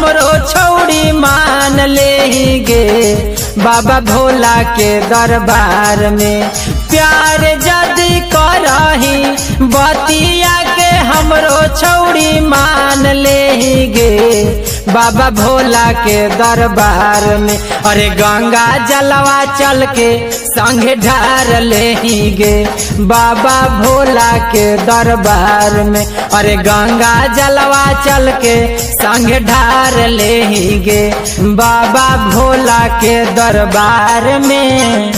हमरो छौड़ी मान लेंगे बाबा भोला के दरबार में। प्यार जदी करही बतिया के हमरो छौड़ी मान लेंगे बाबा भोला के दरबार में। अरे गंगा जलवा चल के संगे ढार लेंगे बाबा भोला के दरबार में। अरे गंगा जलवा चल के संगे ढार लेंगे बाबा भोला के दरबार में।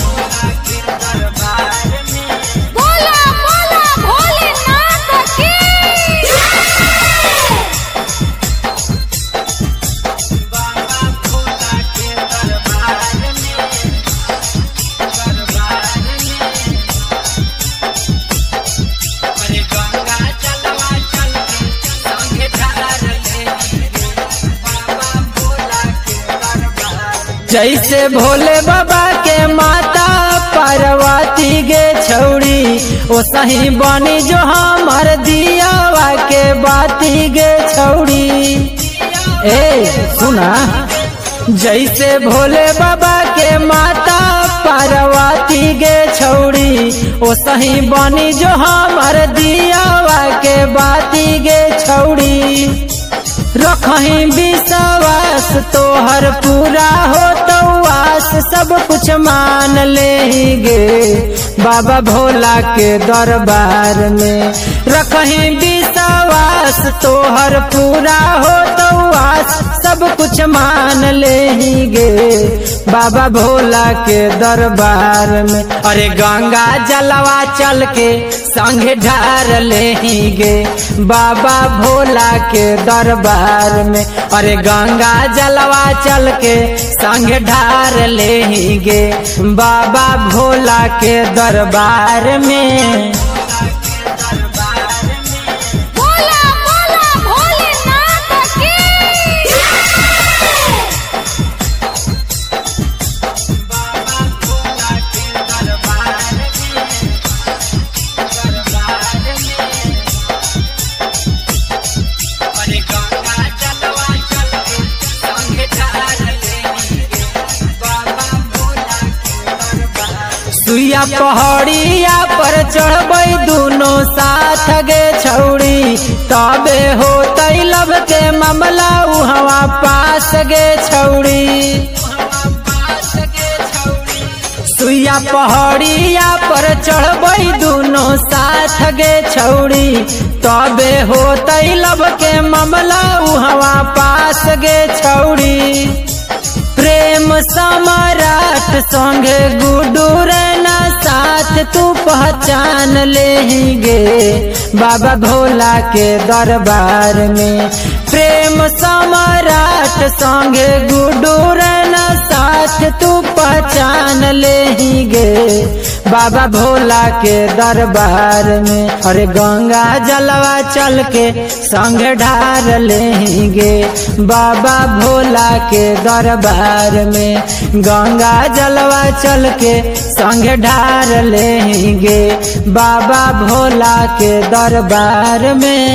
जैसे भोले बाबा के माता पार्वती गे छौड़ी ओ सही बनी जो हमर दियावा के बाती गे छौड़ी। ए सुना, जैसे भोले बाबा के माता पार्वती गे छौड़ी ओ सही बनी जो हमर दियावा के बाती गे छौड़ी। रखही विश्वास तोहर पूरा हो तो आस सब कुछ मान लेंगे बाबा भोला के दरबार में। रखही विश्वास तोहर पूरा हो तो आस सब कुछ मान लेंगे बाबा भोला के दरबार में। अरे गंगा जलवा चल के संगे ढार लेंगे बाबा भोला के दरबार में। अरे गंगा जलवा चल के संगे ढार लेंगे बाबा भोला के दरबार में। सुइया पहाड़िया पर चढ़बै दुनो साथ गे छौड़ी तबे हो तैलब के मामला उहवा पास गे छौड़ी। सुइया पहाड़िया पर चढ़बै दुनो साथ गे छौड़ी तबे हो तैलब के मामला उहवा पास गे छौड़ी। प्रेम सम्राट संगे गुडू रहना साथ तू पहचान लेंगे बाबा भोला के दरबार में। प्रेम सम्राट संगे गुडू रहना साथ तू पहचान लेंगे बाबा भोला के दरबार में। अरे गंगा जलवा चल के संग ढार लेंगे बाबा भोला के दरबार में। गंगा जलवा चल के संग ढार लेंगे बाबा भोला के दरबार में।